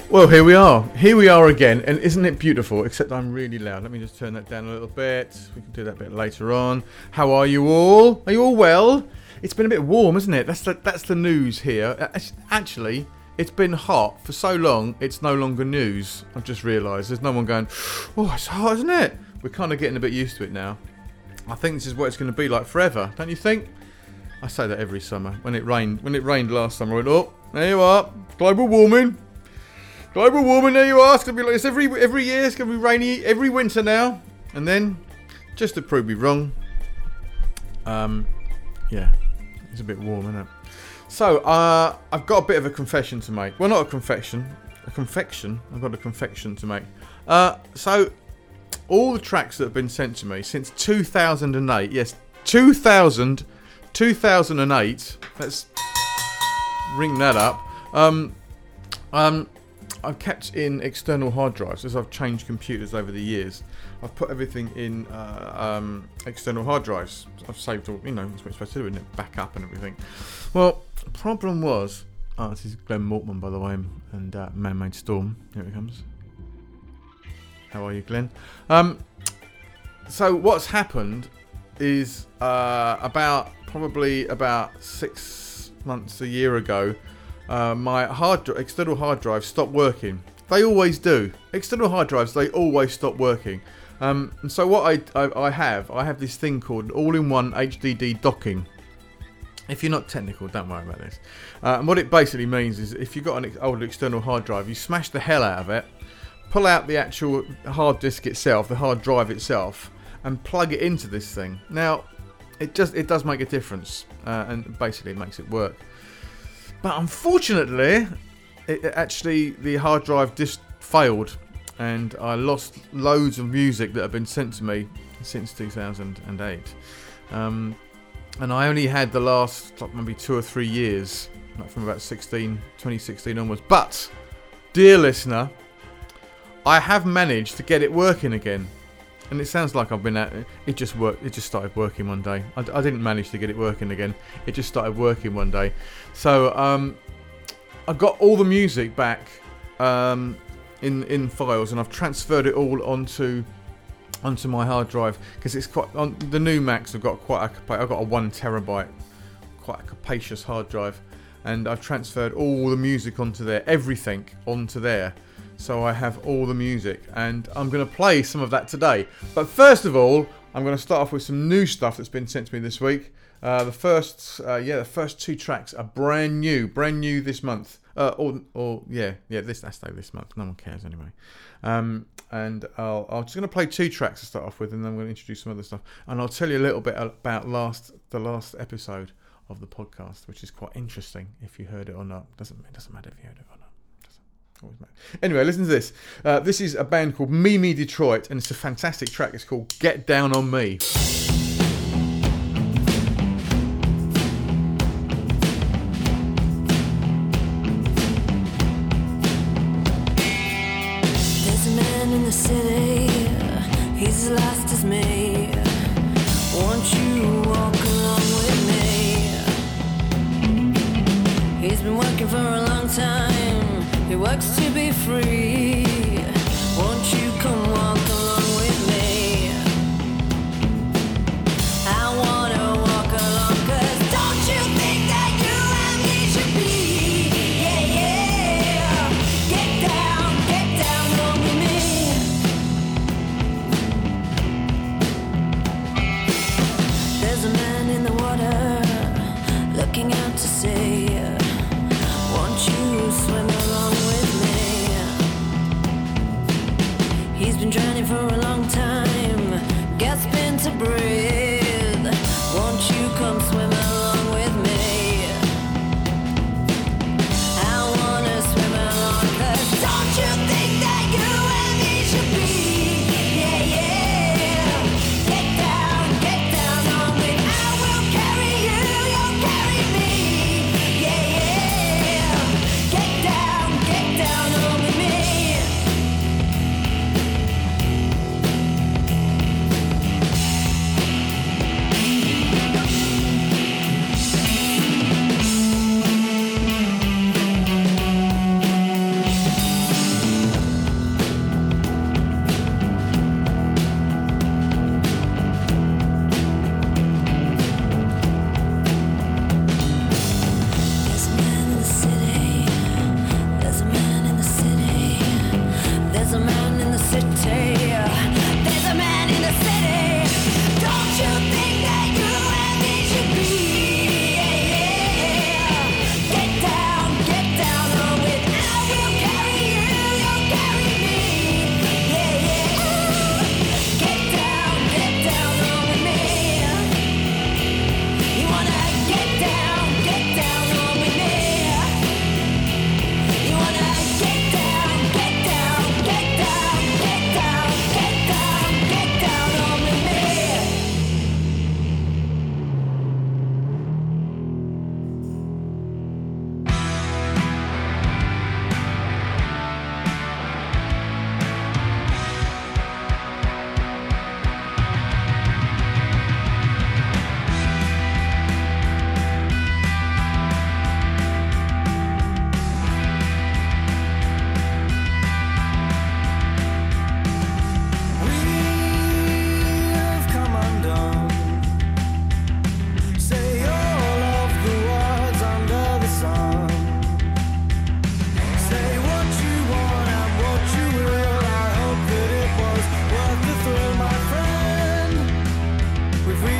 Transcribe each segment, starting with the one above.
Well, here we are. Here we are again, and isn't it beautiful? Except I'm really loud. Let me just turn that down a little bit. We can do that a bit later on. How are you all? Are you all well? It's been a bit warm, isn't it? That's the news here. Actually, it's been hot for so long, it's no longer news. I've just realised. There's no one going, oh, it's hot, isn't it? We're kind of getting a bit used to it now. I think this is what it's going to be like forever, don't you think? I say that every summer. When it rained last summer, I went, oh, there you are. Global warming. Global warming, there you are. It's going to be like this every year. It's going to be rainy every winter now. And then, just to prove me wrong, yeah, it's a bit warm, isn't it? So, I've got a bit of a confession to make. Well, not a confection. A confection. I've got a confection to make. So, all the tracks that have been sent to me since 2008. Yes, 2008. Let's ring that up. I've kept in external hard drives as I've changed computers over the years. I've put everything in external hard drives. I've saved all, that's what you're supposed to do, isn't it? Back up and everything. Well, the problem was, this is Glenn Mortman, by the way, and Man-Made Storm. Here it comes. How are you, Glenn? So what's happened is probably about 6 months, a year ago, my external hard drive stopped working. They always do. External hard drives, they always stop working. And so what I have this thing called all-in-one HDD docking. If you're not technical, don't worry about this. And what it basically means is if you've got an old external hard drive, you smash the hell out of it, pull out the actual hard disk itself, the hard drive itself, and plug it into this thing. Now, it does make a difference, and basically it makes it work. But unfortunately, the hard drive just failed, and I lost loads of music that have been sent to me since 2008. And I only had the last maybe 2 or 3 years, like from about 2016 onwards. But, dear listener, I have managed to get it working again. And it sounds like I've been at it. It just worked. It just started working one day. I didn't manage to get it working again. It just started working one day. So I got all the music back in files, and I've transferred it all onto my hard drive, because it's quite on the new Macs. I've got a 1 terabyte, quite a capacious hard drive, and I've transferred all the music onto there, everything onto there. So I have all the music, and I'm going to play some of that today. But first of all, I'm going to start off with some new stuff that's been sent to me this week. The first 2 tracks are brand new this month. This month. No one cares anyway. And I'm just going to play 2 tracks to start off with, and then I'm going to introduce some other stuff. And I'll tell you a little bit about the last episode of the podcast, which is quite interesting if you heard it or not. It doesn't matter if you heard it or not. Anyway, listen to this. This is a band called Mimi Detroit, and it's a fantastic track. It's called Get Down on Me. There's a man in the city, he's as lost as me. Won't you walk along with me? He's been working for a long time. He works to be free. Won't you come walk along with me? I wanna walk along, 'cause don't you think that you and me should be? Yeah, yeah. Get down on me. There's a man in the water looking out to sea. Won't you swim along with me?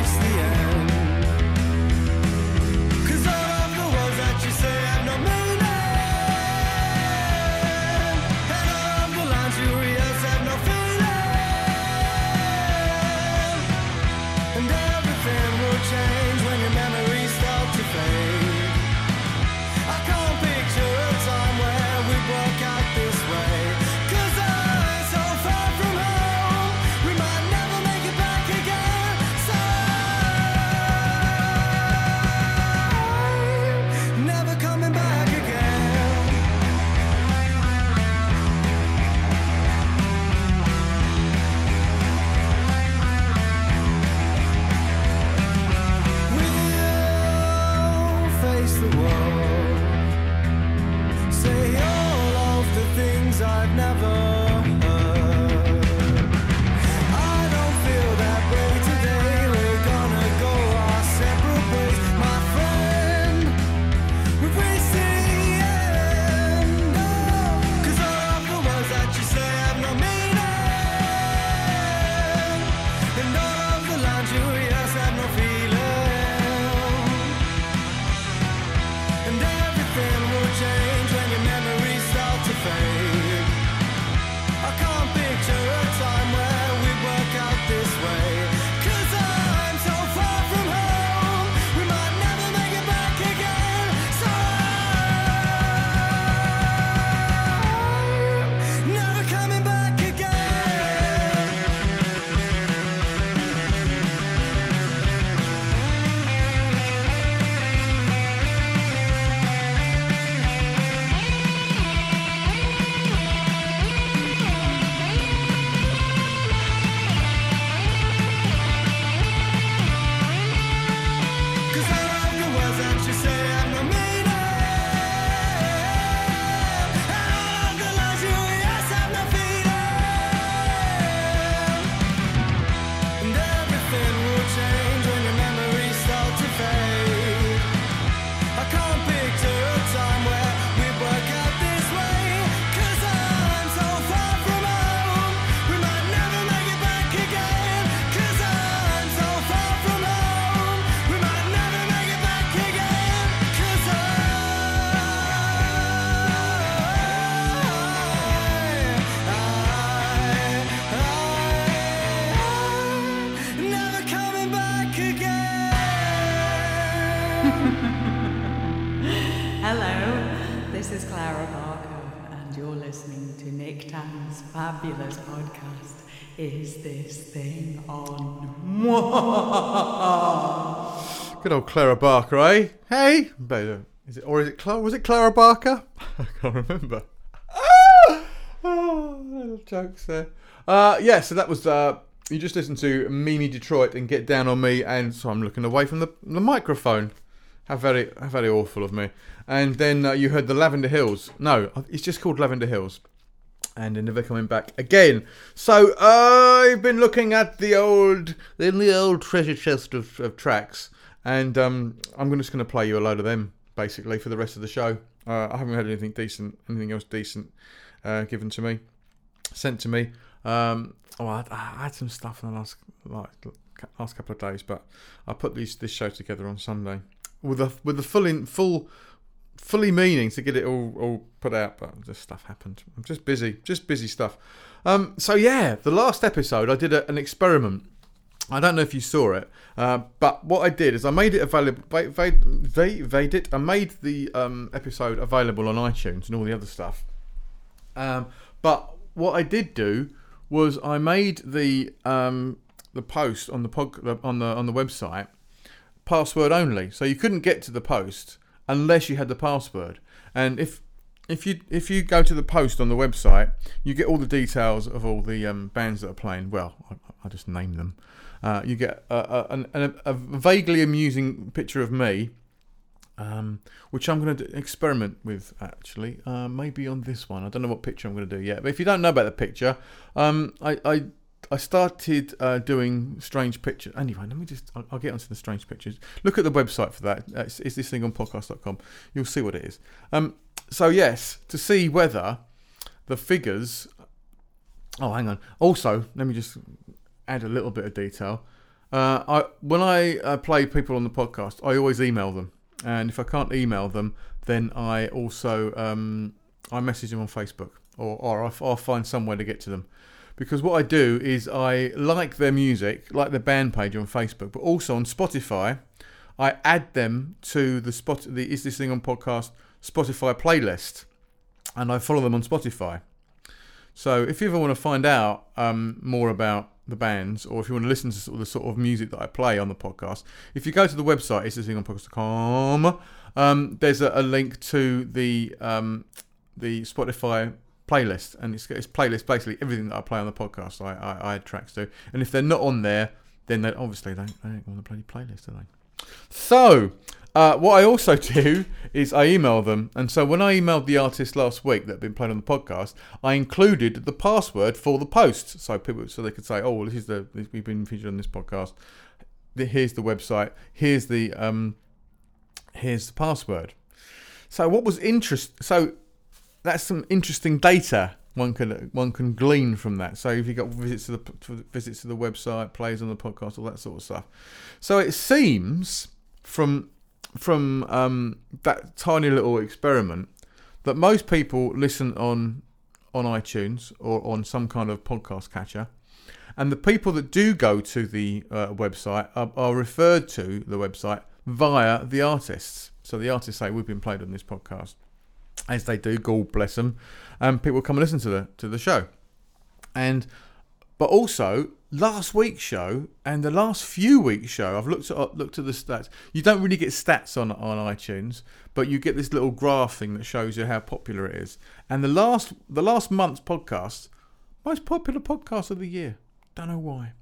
face the end. 'Cause all of the words that you say have no meaning, and all of the lines you rehearse have no feeling, and everything will change when your memories start to fade. I can't picture a time where we broke out this way. 'Cause I'm so far from home, we might never make it back again. So I'm never coming back again. With you, face the world. Say all of the things I've never heard. I don't feel that way today. We're gonna go our separate ways, my friend. We've reached the end. Oh, 'cause all of the words that you say have no meaning, and all of the lines you rehearse have no feeling, and everything will change when your memories start to fade. I can't picture a time where we work out this way. 'Cause I'm so far from home, we might never make it back again. So I'm never coming back again. Cause all of the words that you say have no meaning, and all of the lines you rehearse have no feeling, and everything will change when your memories start to fade. I can't picture a time where we work out this way. 'Cause I'm so far from home, we might never make it back again. 'Cause I'm so far from home, we might never make it back again. 'Cause I'm never coming back again. Hello, this is Clara Barker, and you're listening to Nick Tan's fabulous podcast, Is This Thing On? Good old Clara Barker, eh? Hey, is it Clara? Was it Clara Barker? I can't remember. Oh, little jokes there. Yeah, so that was you just listened to Mimi Detroit and Get Down on Me, and so I'm looking away from the microphone. How very awful of me. And then you heard the Lavender Hills. No, it's just called Lavender Hills. And they're never coming back again. So I've been looking at the old treasure chest of tracks, and I'm just going to play you a load of them basically for the rest of the show. I haven't had anything else decent given to me, sent to me. I had some stuff in the last couple of days, but I put this show together on Sunday with the fully meaning to get it all put out, but just stuff happened. I'm just busy stuff. So yeah, the last episode I did an experiment. I don't know if you saw it, but what I did is I made it available. I made the episode available on iTunes and all the other stuff. But what I did do was I made the post on the website password only, so you couldn't get to the post unless you had the password. And if you go to the post on the website, you get all the details of all the bands that are playing. Well, I just name them. You get a vaguely amusing picture of me, which I'm going to experiment with, actually. Maybe on this one. I don't know what picture I'm going to do yet. But if you don't know about the picture, I started doing strange pictures. Anyway, I'll get onto the strange pictures. Look at the website for that. It's this thing on podcast.com. You'll see what it is. So yes, to see whether the figures... Oh, hang on. Also, let me just add a little bit of detail. When I play people on the podcast, I always email them, and if I can't email them, then I also I message them on Facebook, or I'll find somewhere to get to them. Because what I do is I like their music, like their band page on Facebook, but also on Spotify, I add them to the Is This Thing On podcast Spotify playlist, and I follow them on Spotify. So if you ever want to find out more about the bands, or if you want to listen to the sort of music that I play on the podcast, if you go to the website, isthisthingonpodcast.com, there's a link to the Spotify playlist, and it's playlist basically everything that I play on the podcast. I add tracks to, and if they're not on there, then they don't want the bloody playlist, do they? So what I also do is I email them, and so when I emailed the artist last week that had been played on the podcast, I included the password for the post, so they could say, oh, well, we've been featured on this podcast. Here's the website. Here's the password. So what was so that's some interesting data one can glean from that. So if you got visits to the website, plays on the podcast, all that sort of stuff. So it seems from that tiny little experiment that most people listen on iTunes or on some kind of podcast catcher, and the people that do go to the website are referred to the website via the artists. So the artists say, we've been played on this podcast, as they do, God bless them, and people come and listen to the show. But also last week's show and the last few weeks' show, I've looked at the stats. You don't really get stats on iTunes, but you get this little graph thing that shows you how popular it is. And the last month's podcast, most popular podcast of the year. Don't know why.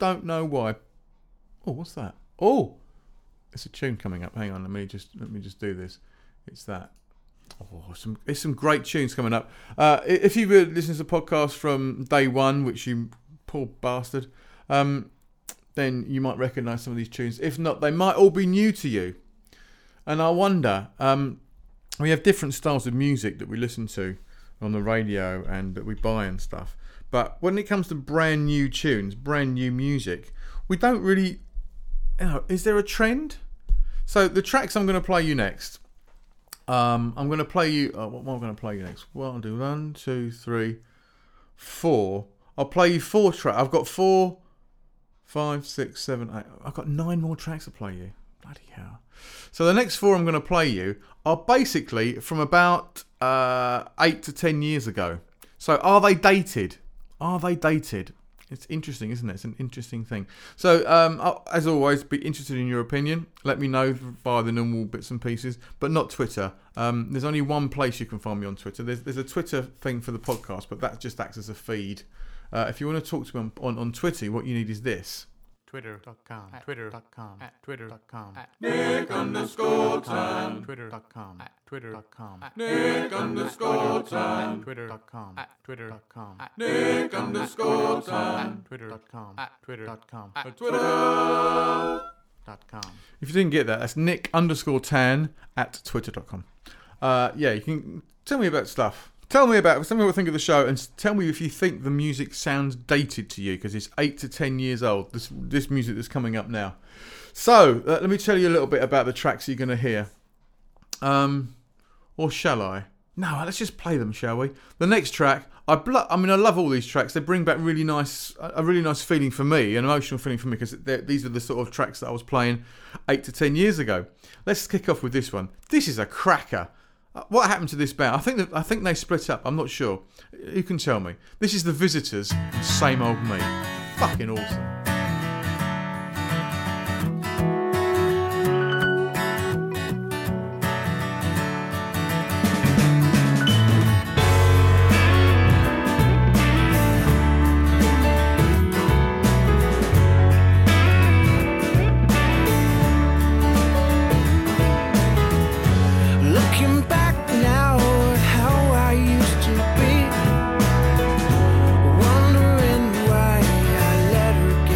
Oh, what's that? Oh, it's a tune coming up. Hang on, let me just do this. It's that. Oh, there's some great tunes coming up. If you've listened to the podcast from day one, which you poor bastard, then you might recognise some of these tunes. If not, they might all be new to you. And I wonder, we have different styles of music that we listen to on the radio and that we buy and stuff. But when it comes to brand new tunes, brand new music, we don't really, is there a trend? So the tracks I'm going to play you next, I'm going to play you, what am I going to play you next? Well, I'll do 1, 2, 3, 4. I'll play you 4 tracks. I've got 4, 5, 6, 7, 8. I've got 9 more tracks to play you. Bloody hell. So the next 4 I'm going to play you are basically from about 8 to 10 years ago. So are they dated? It's interesting, isn't it? It's an interesting thing. So, as always, be interested in your opinion. Let me know via the normal bits and pieces, but not Twitter. There's only one place you can find me on Twitter. There's a Twitter thing for the podcast, but that just acts as a feed. If you want to talk to me on Twitter, what you need is this. Twitter.com. Nick_Tan. Twitter.com. Twitter.com. Nick_Tan. Twitter.com. Twitter.com. Nick_Tan. Twitter.com. Twitter.com. Twitter.com. If you didn't get that, that's Nick_Tan at Twitter.com. Yeah, you can tell me about stuff. Tell me what you think of the show, and tell me if you think the music sounds dated to you, because it's 8 to 10 years old, this music that's coming up now. So, let me tell you a little bit about the tracks you're going to hear. Or shall I? No, let's just play them, shall we? The next track, I love all these tracks. They bring back a really nice feeling for me, an emotional feeling for me, because these are the sort of tracks that I was playing 8 to 10 years ago. Let's kick off with this one. This is a cracker. What happened to this band? I think they split up. I'm not sure. You can tell me. This is The Visitors, Same Old Me. Fucking awesome. Looking back now at how I used to be, wondering why I let her get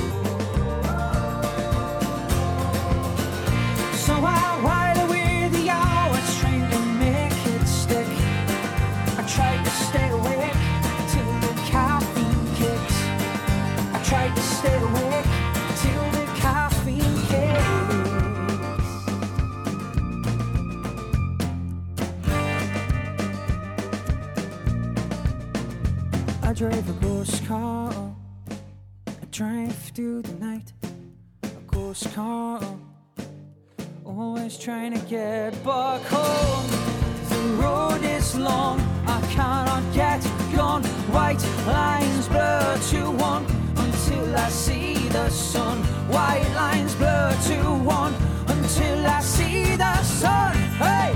drive a ghost car. I drive through the night. A ghost car. Always trying to get back home. The road is long. I cannot get gone. White lines blur to one until I see the sun. White lines blur to one until I see the sun. Hey!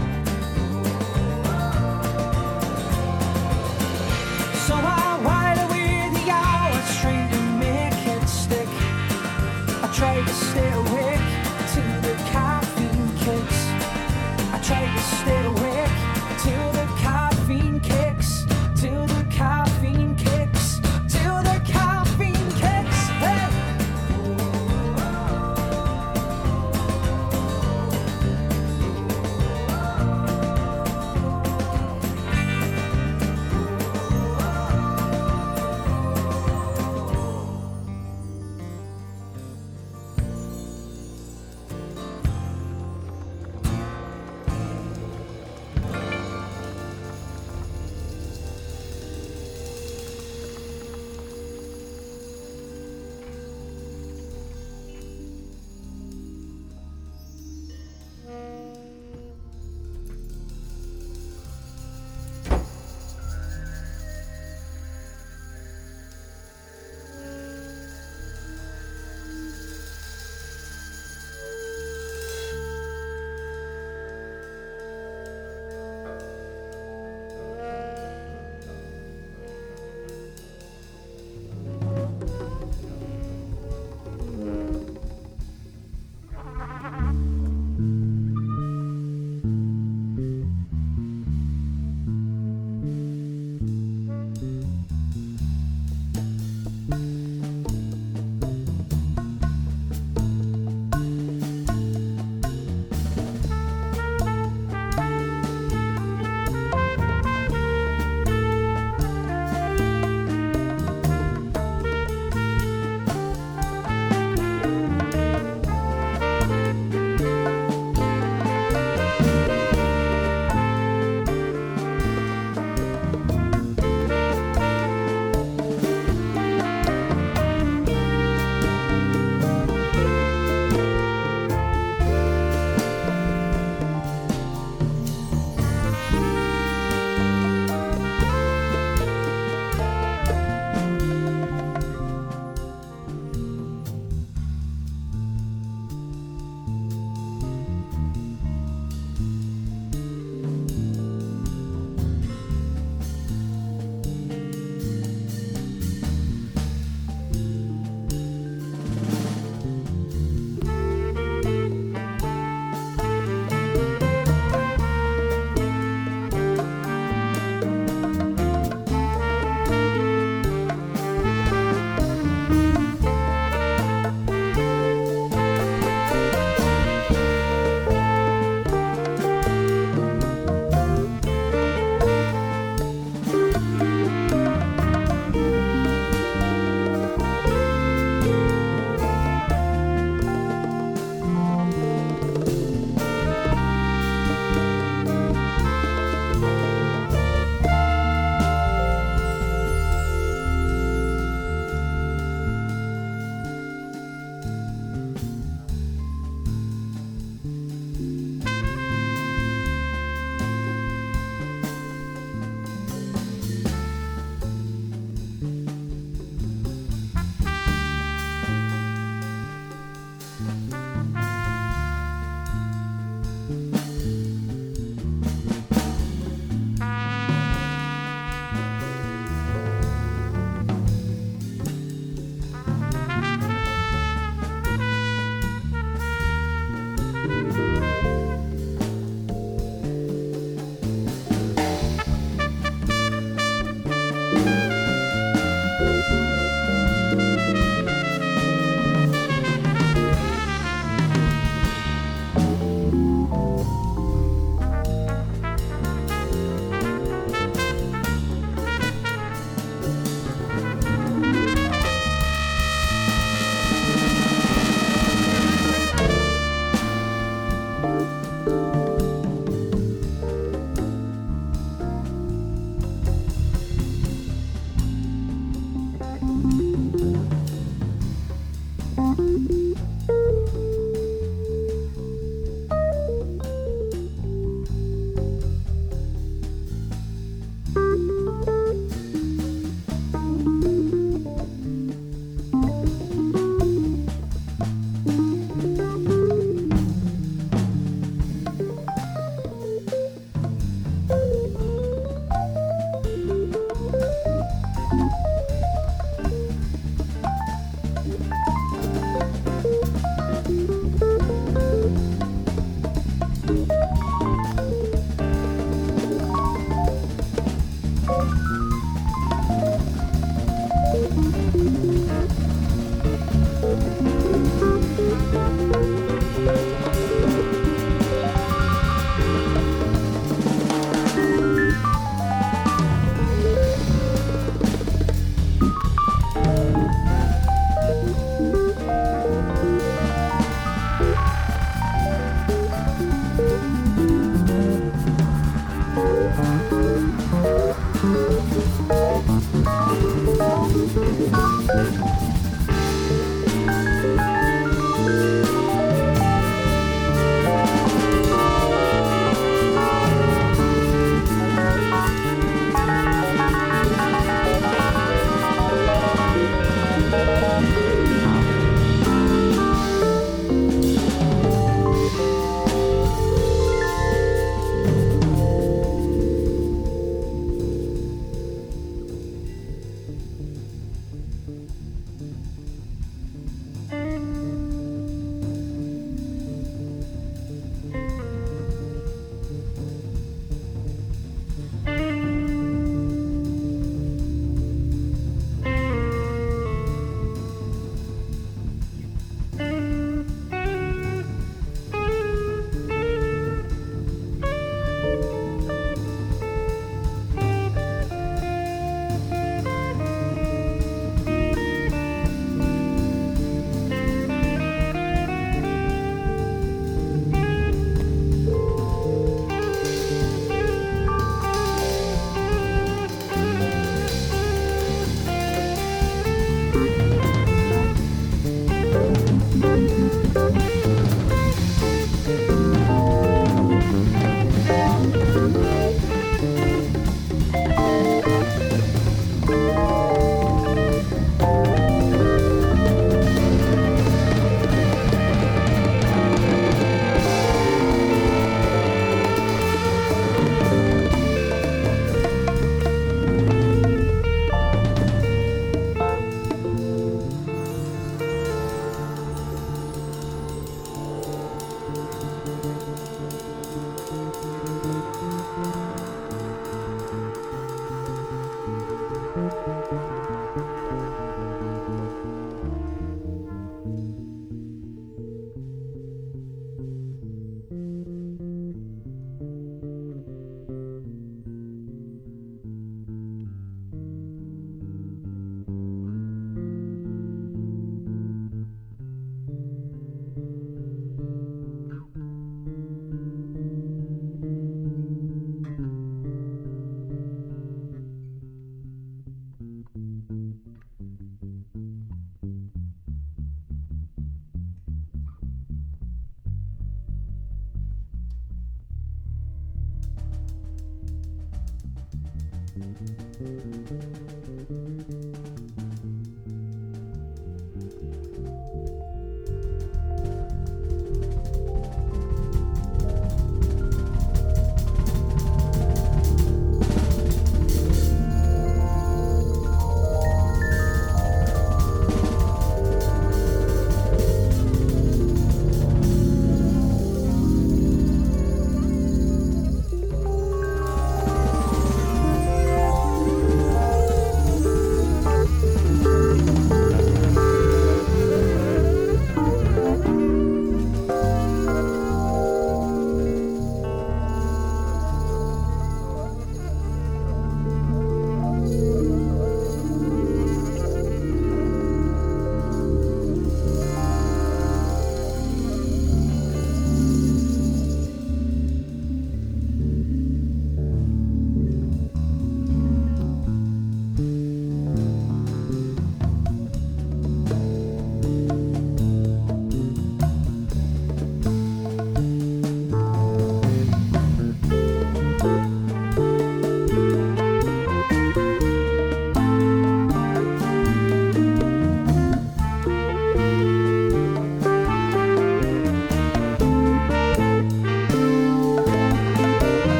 So I while away the hours trying to make it stick. I try to stay awake till the caffeine kicks. I try to stay awake till the caffeine kicks. Till the caffeine kicks. Till the caffeine kicks. Hey!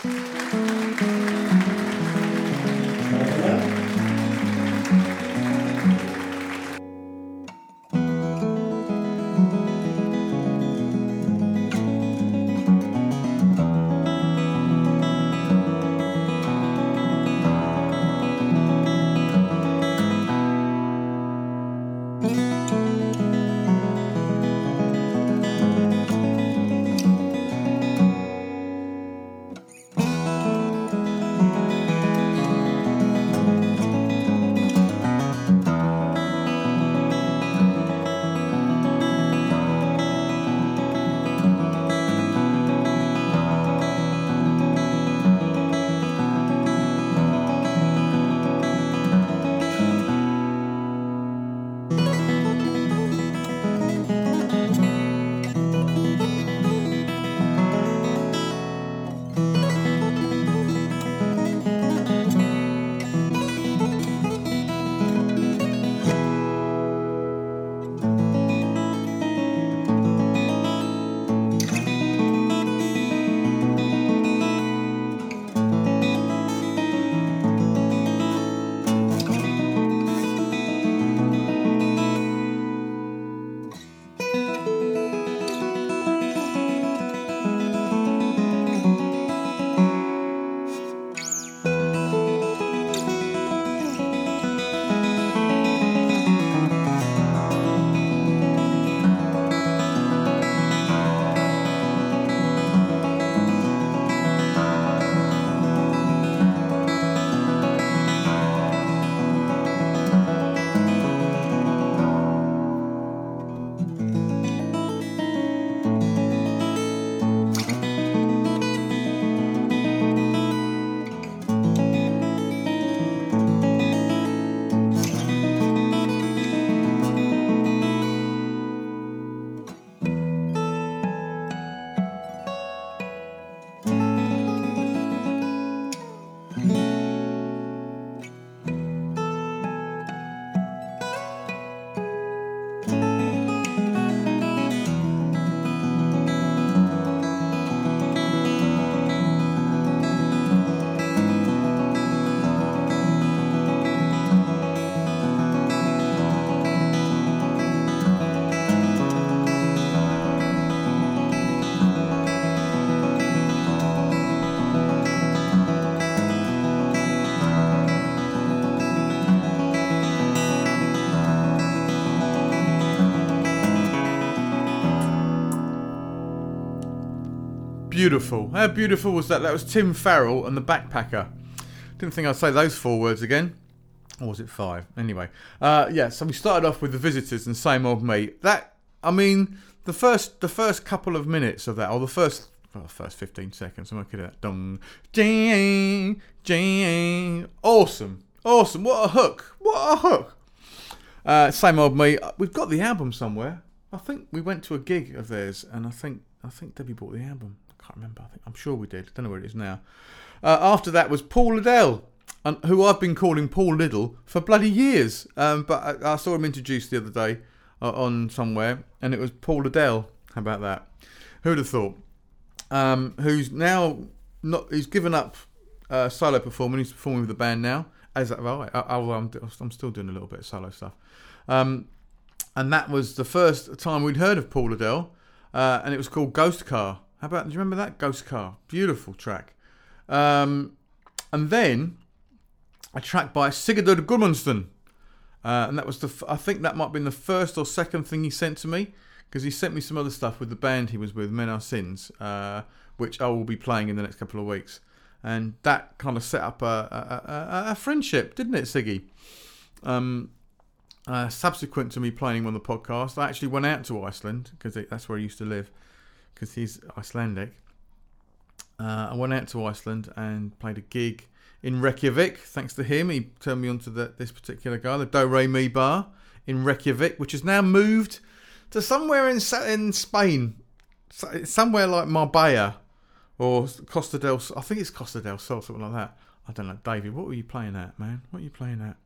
Beautiful. How beautiful was that? That was Tim Farrell and the Backpacker. Didn't think I'd say those 4 words again. Or was it 5? Anyway. Yeah, so we started off with The Visitors and Same Old Me. That, I mean, the first couple of minutes of that, or the first 15 seconds, I'm looking at that. Dong, ding, ding. Awesome. Awesome. What a hook. What a hook. Same Old Me. We've got the album somewhere. I think we went to a gig of theirs, and I think Debbie bought the album. I can't remember. I'm sure we did. I don't know where it is now. After that was Paul Liddell, who I've been calling Paul Liddell for bloody years. But I saw him introduced the other day on somewhere, and it was Paul Liddell. How about that? Who'd have thought? Who's now not? He's given up solo performing. He's performing with the band now. I'm still doing a little bit of solo stuff. And that was the first time we'd heard of Paul Liddell, and it was called Ghost Car. Do you remember that? Ghost Car. Beautiful track. And then a track by Sigurdur Gudmundsson. And that was I think that might have been the first or second thing he sent to me, because he sent me some other stuff with the band he was with, Men Are Sins, which I will be playing in the next couple of weeks. And that kind of set up a friendship, didn't it, Siggy? Subsequent to me playing him on the podcast, I actually went out to Iceland, because that's where he used to live, because he's Icelandic. I went out to Iceland and played a gig in Reykjavik. Thanks to him, he turned me on to this particular guy, the Do Re Mi Bar in Reykjavik, which has now moved to somewhere in Spain, somewhere like Marbella or Costa del Sol. I think it's Costa del Sol, something like that. I don't know, David. What were you playing at, man? What were you playing at?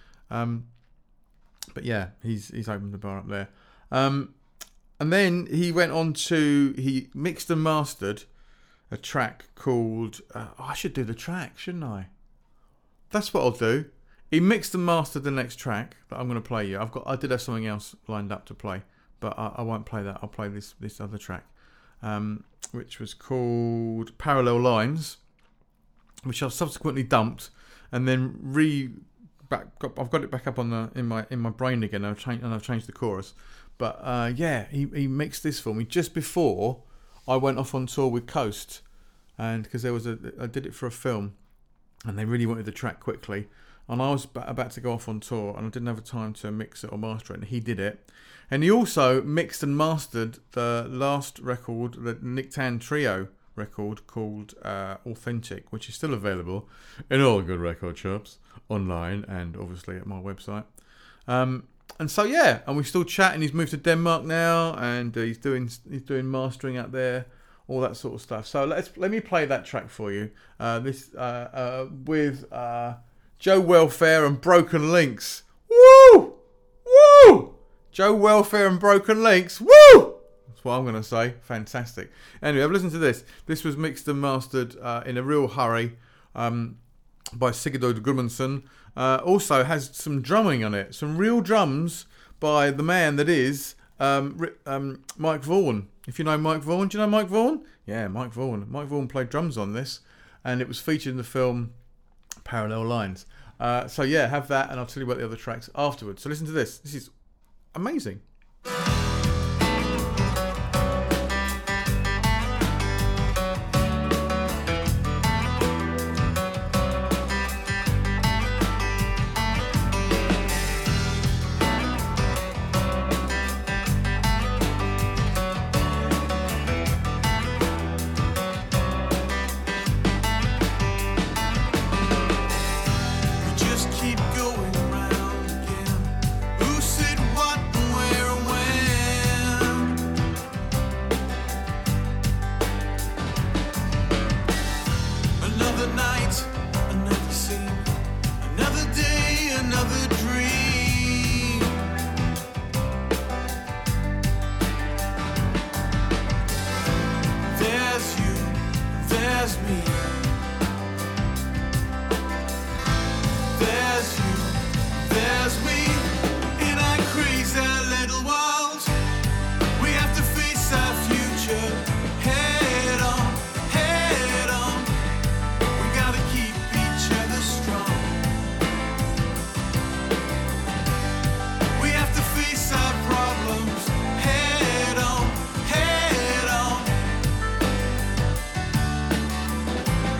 But yeah, he's opened the bar up there. And then he went on he mixed and mastered a track called... I should do the track, shouldn't I? That's what I'll do. He mixed and mastered the next track that I'm going to play you. I did have something else lined up to play, but I won't play that. I'll play this other track, which was called Parallel Lines, which I've subsequently dumped and then I've got it back up on in my brain again. I've changed the chorus, but he mixed this for me just before I went off on tour with Coast, and because I did it for a film, and they really wanted the track quickly. And I was about to go off on tour, and I didn't have time to mix it or master it, and he did it. And he also mixed and mastered the last record, the Nick Tan Trio record called Authentic, which is still available in all good record shops, online, and obviously at my website. And so, and we're still chatting. He's moved to Denmark now, and he's doing mastering out there, all that sort of stuff. So let me play that track for you. This with... Joe Welfare and Broken Links. Woo! Woo! Joe Welfare and Broken Links. Woo! That's what I'm going to say. Fantastic. Anyway, have a listen to this. This was mixed and mastered in a real hurry by Sigurdur Gudmundsson. Also has some drumming on it. Some real drums by the man that is Mike Vaughan. If you know Mike Vaughan. Do you know Mike Vaughan? Yeah, Mike Vaughan. Mike Vaughan played drums on this, and it was featured in the film Parallel Lines. So have that, and I'll tell you about the other tracks afterwards. So listen to this. This is amazing. Just keep going round again. Who said what and where and when? Another night, another scene, another day, another dream. There's you, there's me. There's you, there's me, in our crazy little world. We have to face our future head on, head on. We gotta keep each other strong. We have to face our problems head on, head on.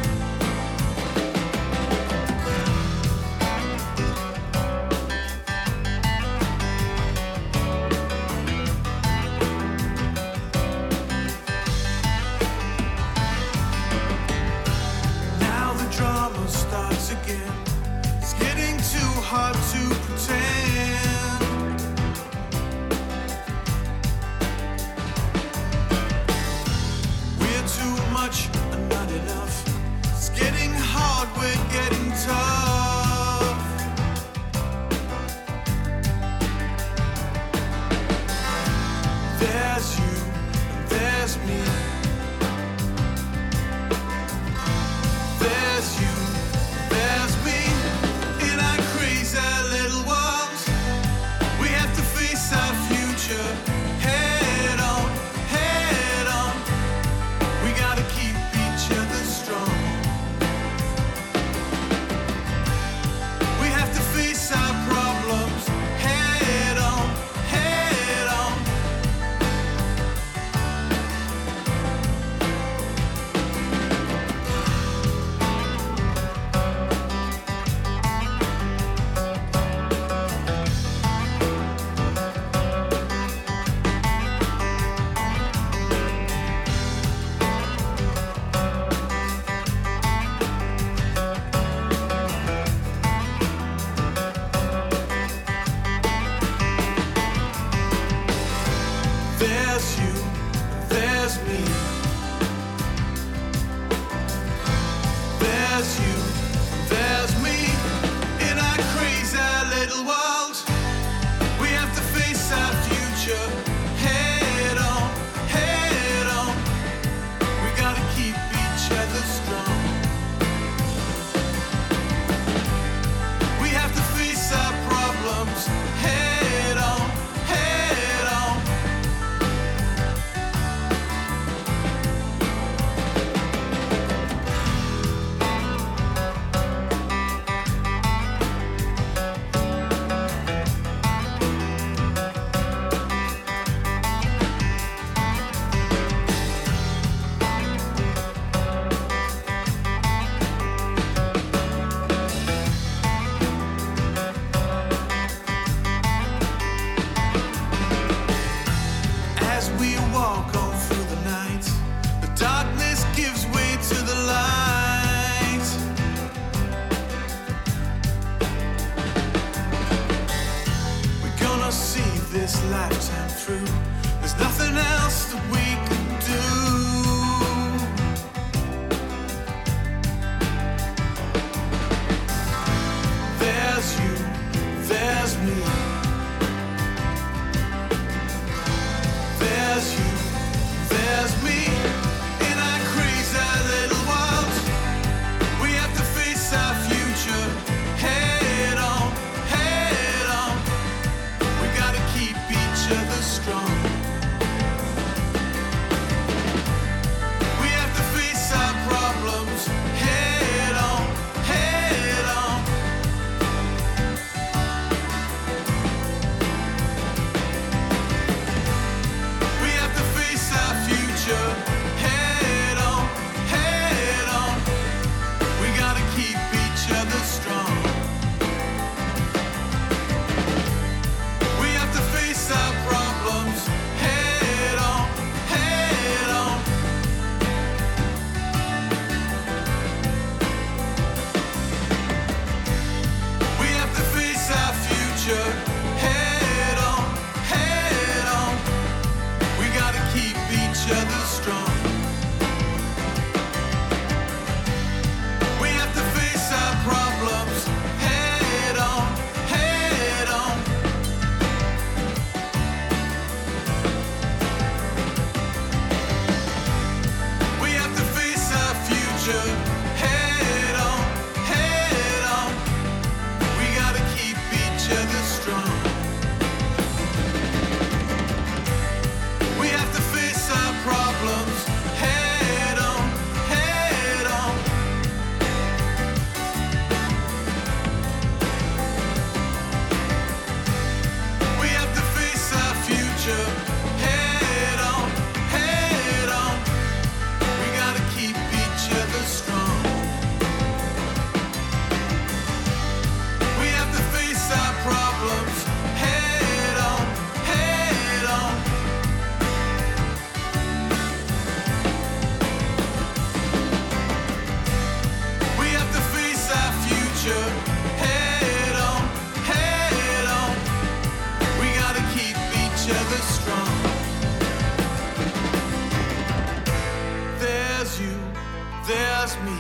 there's me.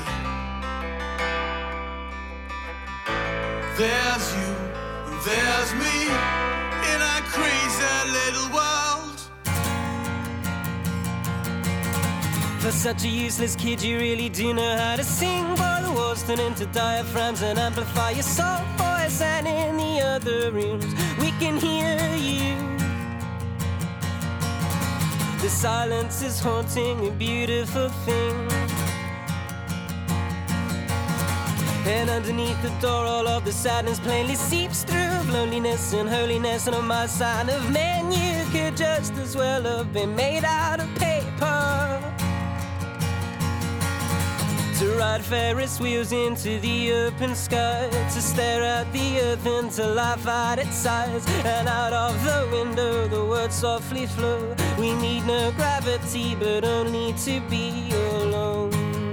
There's you, and there's me in our crazy little world. For such a useless kid, you really do know how to sing. Boy, the walls turn into diaphragms and amplify your soft voice. And in the other rooms, we can hear you. The silence is haunting, a beautiful thing. And underneath the door, all of the sadness plainly seeps through. Of loneliness and holiness, and on my side of man, you could just as well have been made out of paper. To ride Ferris wheels into the open sky, to stare at the earth and to laugh at its size. And out of the window the words softly flow. We need no gravity but only to be alone.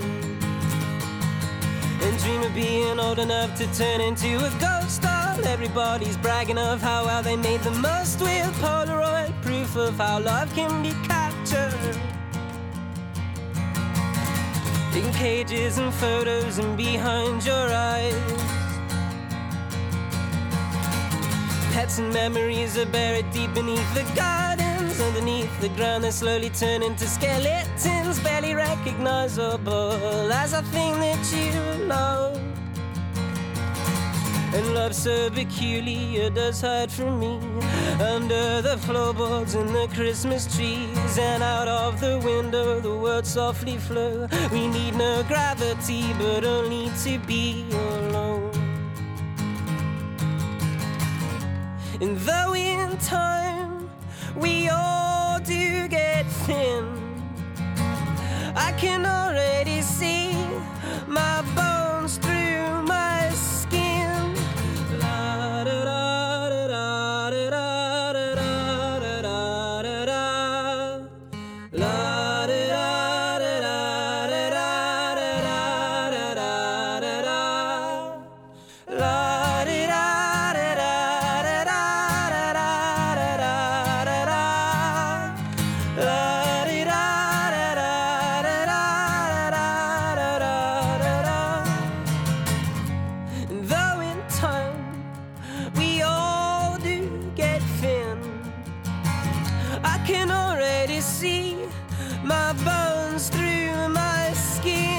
And dream of being old enough to turn into a ghost doll. Everybody's bragging of how well they made the most with Polaroid proof of how love can be captured. In cages and photos and behind your eyes. Pets and memories are buried deep beneath the gardens. Underneath the ground they slowly turn into skeletons, barely recognizable as a thing that you love. And love so peculiar does hide from me under the floorboards and the Christmas trees. And out of the window the words softly flow. We need no gravity but only to be alone. And though in time we all do get thin, I can already see my bones through my skin. La da da da da da da da da da da. La da da da da da da da da da da. La da da da da da da da da da. La da da da da da da. And though in time we all do get thin, I can already see my bones through my skin.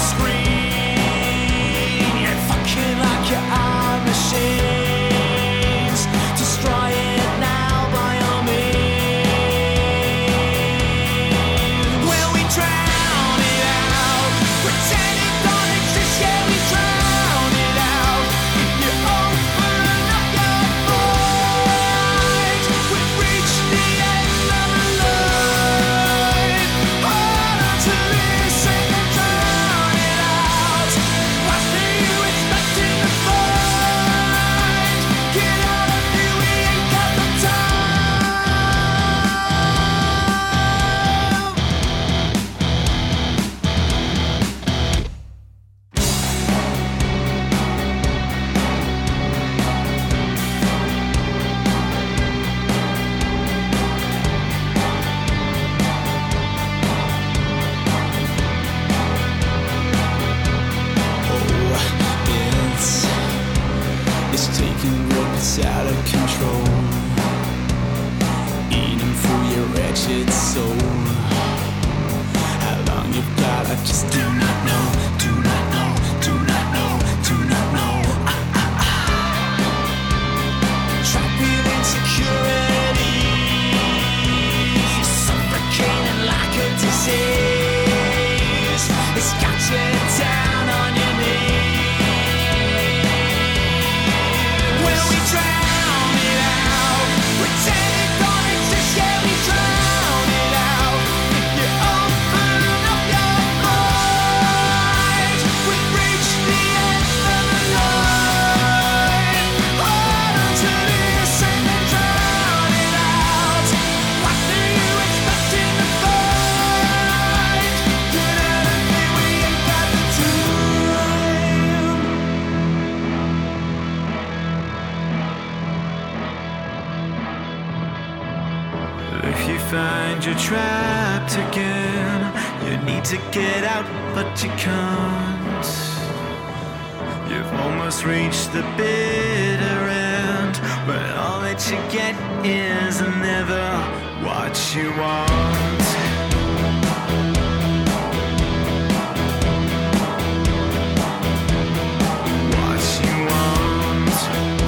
Machine. wretched soul. How long you've got, I just do not know. Do not know, do not know, do not know. Trapped with insecurity, suffocating like a disease. It's got you down on your knees. Will we drown it out? Pretend it don't exist, yeah, we drown it out. If you open up your mind, we've reached the end of the line. Hold on to this and then drown it out. What do you expect in the fight? Get out of here, we ain't got the time. If you find you're trapped again, you need to get out, but you can't. You've almost reached the bitter end, but all that you get is never what you want. What you want.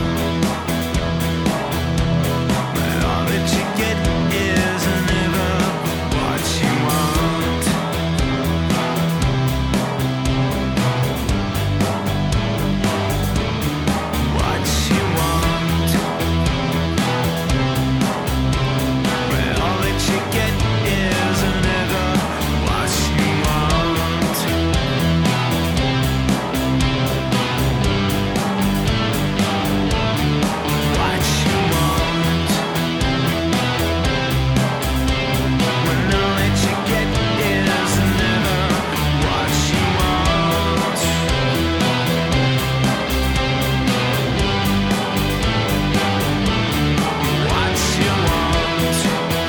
But all that you get is never what you want. What you want. But all that you get is never what you want. What you want. When all that you get is never what you want. What you want.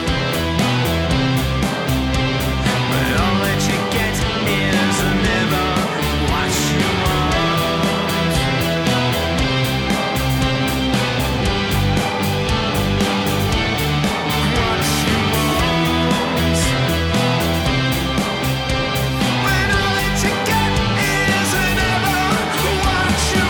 When all that you get is never what you want. What you want. When all that you get is never what you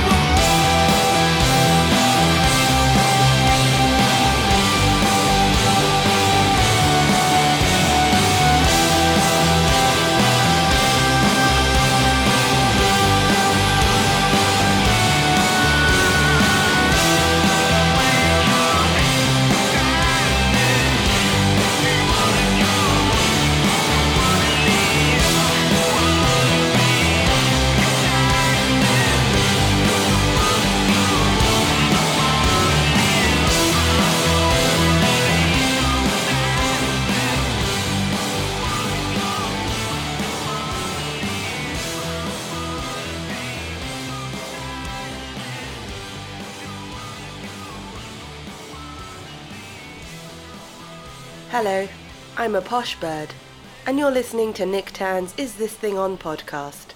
Hello, I'm a posh bird, and you're listening to Nick Tan's Is This Thing On podcast.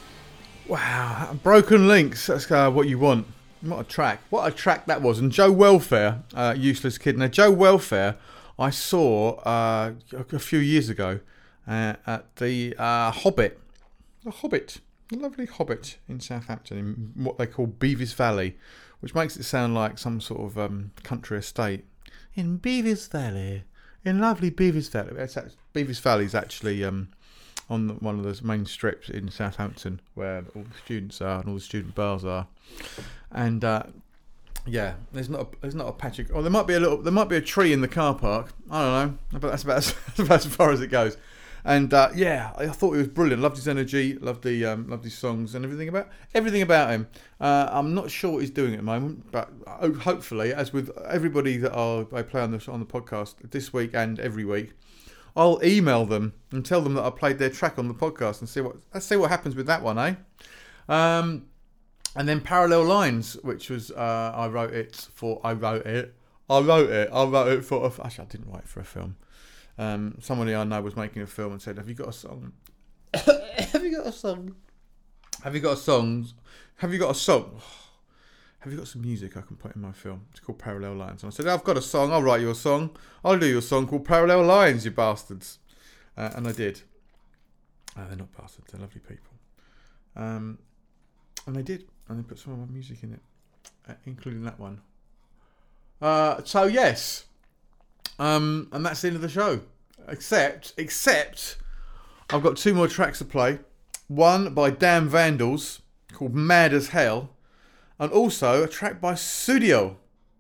Wow, Broken Links, that's what you want. What a track. What a track that was. And Joe Welfare, Useless Kid. Now, Joe Welfare, I saw a few years ago at the Hobbit. The Hobbit. The lovely Hobbit in Southampton, in what they call Beavis Valley, which makes it sound like some sort of country estate. In Beavis Valley. In lovely Beavis Valley. Beavis Valley is actually on one of those main strips in Southampton where all the students are and all the student bars are. And yeah, there's not a patch of, or there might be a tree in the car park. I don't know, but that's about as far as it goes. And yeah, I thought he was brilliant. Loved his energy, loved his songs and everything about him. I'm not sure what he's doing at the moment, but hopefully, as with everybody that I play on the podcast this week and every week, I'll email them and tell them that I played their track on the podcast and let's see what happens with that one, eh? And then Parallel Lines, which was I wrote it for. Actually, I didn't write it for a film. Somebody I know was making a film and said, "Have you got a song? Have you got a song? Have you got a song? Have you got a song? have you got some music I can put in my film? It's called Parallel Lines. And I said, I've got a song. I'll write you a song. I'll do your song called Parallel Lines, you bastards. And I did. They're not bastards. They're lovely people. And they did. And they put some of my music in it, including that one. So, yes. And that's the end of the show. Except, I've got 2 more tracks to play. One by Damn Vandals called Mad as Hell. And also a track by Sudo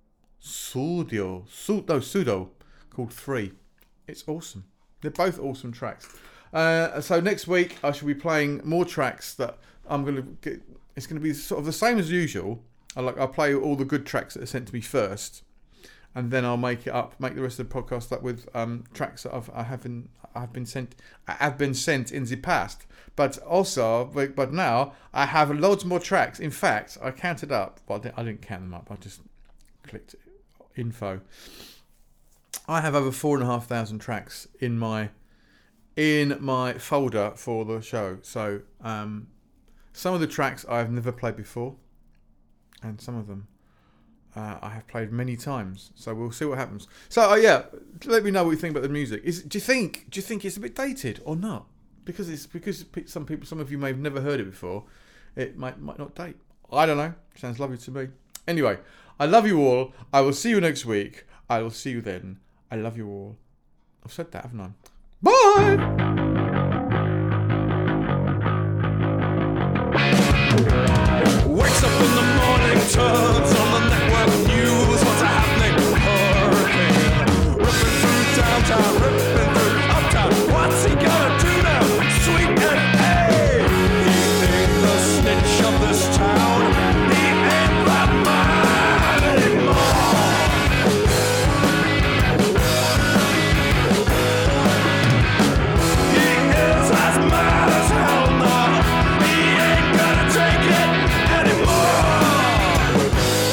called 3. It's awesome. They're both awesome tracks. So next week I shall be playing more tracks that I'm going to get. It's going to be sort of the same as usual. I'll play all the good tracks that are sent to me first, and then I'll make the rest of the podcast up with tracks that I have been sent in the past. But now I have loads more tracks. In fact, I counted up, but I didn't count them up. I just clicked info. I have over 4,500 tracks in my folder for the show. So some of the tracks I've never played before, and some of them I have played many times. So we'll see what happens. So let me know what you think about the music. Do you think it's a bit dated or not? Because some of you may have never heard it before. It might not date. I don't know. Sounds lovely to me. Anyway, I love you all. I will see you next week. I will see you then. I love you all. I've said that, haven't I? Bye! Wakes up in the morning, turns on the network news. What's happening? Hurricane ripping through downtown, ripping through uptown. What's he gonna do now? Sweet and hey, he ain't the snitch of this town. He ain't that man anymore. He is as mad as hell now. He ain't gonna take it anymore.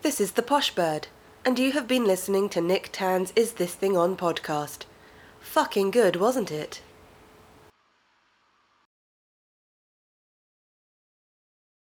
This is the Posh Bird, and you have been listening to Nick Tan's Is This Thing On podcast. Fucking good, wasn't it?